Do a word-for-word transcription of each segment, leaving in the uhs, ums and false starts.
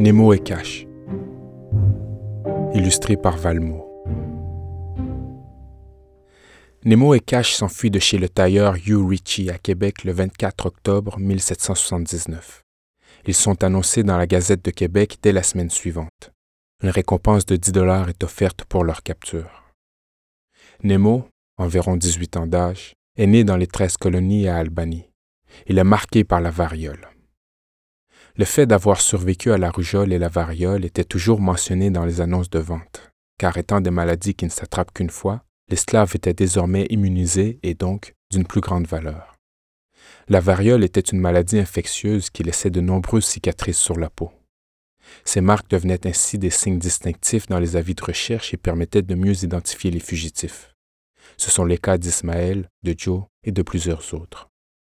Nemo et Cash, illustré par Valmont. Nemo et Cash s'enfuient de chez le tailleur Hugh Ritchie à Québec le vingt-quatre octobre mille sept cent soixante-dix-neuf. Ils sont annoncés dans la Gazette de Québec dès la semaine suivante. Une récompense de dix dollars est offerte pour leur capture. Nemo, environ dix-huit ans d'âge, est né dans les treize colonies à Albany. Il est marqué par la variole. Le fait d'avoir survécu à la rougeole et la variole était toujours mentionné dans les annonces de vente, car étant des maladies qui ne s'attrapent qu'une fois, l'esclave était désormais immunisé et donc d'une plus grande valeur. La variole était une maladie infectieuse qui laissait de nombreuses cicatrices sur la peau. Ces marques devenaient ainsi des signes distinctifs dans les avis de recherche et permettaient de mieux identifier les fugitifs. Ce sont les cas d'Ismaël, de Joe et de plusieurs autres.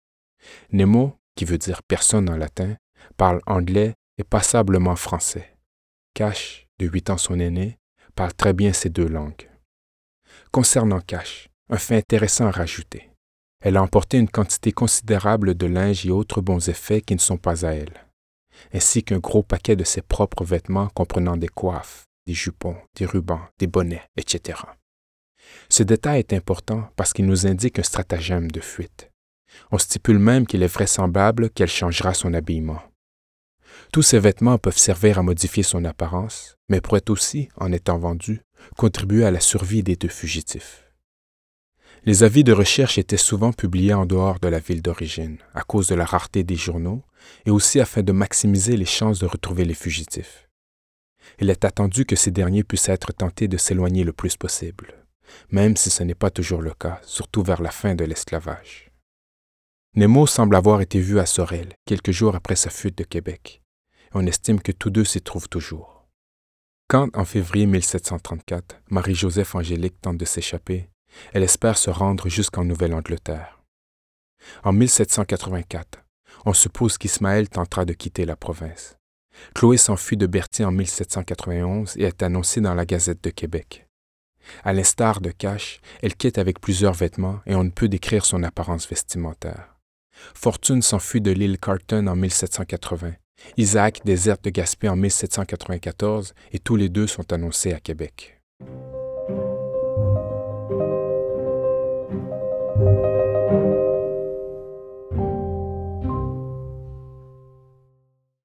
Nemo, qui veut dire personne en latin, parle anglais et passablement français. Cash, de huit ans son aîné, parle très bien ces deux langues. Concernant Cash, un fait intéressant à rajouter. Elle a emporté une quantité considérable de linge et autres bons effets qui ne sont pas à elle, ainsi qu'un gros paquet de ses propres vêtements comprenant des coiffes, des jupons, des rubans, des bonnets, et cetera. Ce détail est important parce qu'il nous indique un stratagème de fuite. On stipule même qu'il est vraisemblable qu'elle changera son habillement. Tous ces vêtements peuvent servir à modifier son apparence, mais pourraient aussi, en étant vendus, contribuer à la survie des deux fugitifs. Les avis de recherche étaient souvent publiés en dehors de la ville d'origine, à cause de la rareté des journaux, et aussi afin de maximiser les chances de retrouver les fugitifs. Il est attendu que ces derniers puissent être tentés de s'éloigner le plus possible, même si ce n'est pas toujours le cas, surtout vers la fin de l'esclavage. Nemo semble avoir été vu à Sorel, quelques jours après sa fuite de Québec. On estime que tous deux s'y trouvent toujours. Quand, en février mille sept cent trente-quatre, Marie-Joseph Angélique tente de s'échapper, elle espère se rendre jusqu'en Nouvelle-Angleterre. En mille sept cent quatre-vingt-quatre, on suppose qu'Ismaël tentera de quitter la province. Chloé s'enfuit de Berthier en mille sept cent quatre-vingt-onze et est annoncée dans la Gazette de Québec. À l'instar de Cash, elle quitte avec plusieurs vêtements et on ne peut décrire son apparence vestimentaire. Fortune s'enfuit de l'île Carleton en mille sept cent quatre-vingts. Isaac déserte de Gaspé en mille sept cent quatre-vingt-quatorze et tous les deux sont annoncés à Québec.